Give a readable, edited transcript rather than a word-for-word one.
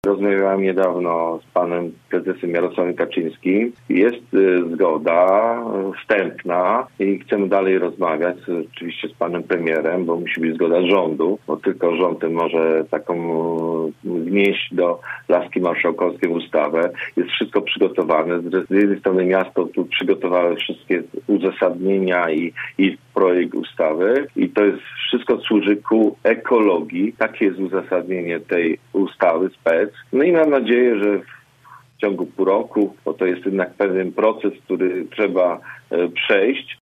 Rozmawiałem niedawno z panem prezesem Jarosławem Kaczyńskim. Jest zgoda wstępna i chcemy dalej rozmawiać oczywiście z panem premierem, bo musi być zgoda rządu, bo tylko rząd ten może taką wnieść do laski marszałkowskiej ustawę. Jest wszystko przygotowane. Z jednej strony miasto tu przygotowało wszystkie uzasadnienia i projekt ustawy i to jest wszystko służy ku ekologii. Takie jest uzasadnienie tej ustawy spec. No i mam nadzieję, że w ciągu pół roku, bo to jest jednak pewien proces, który trzeba przejść,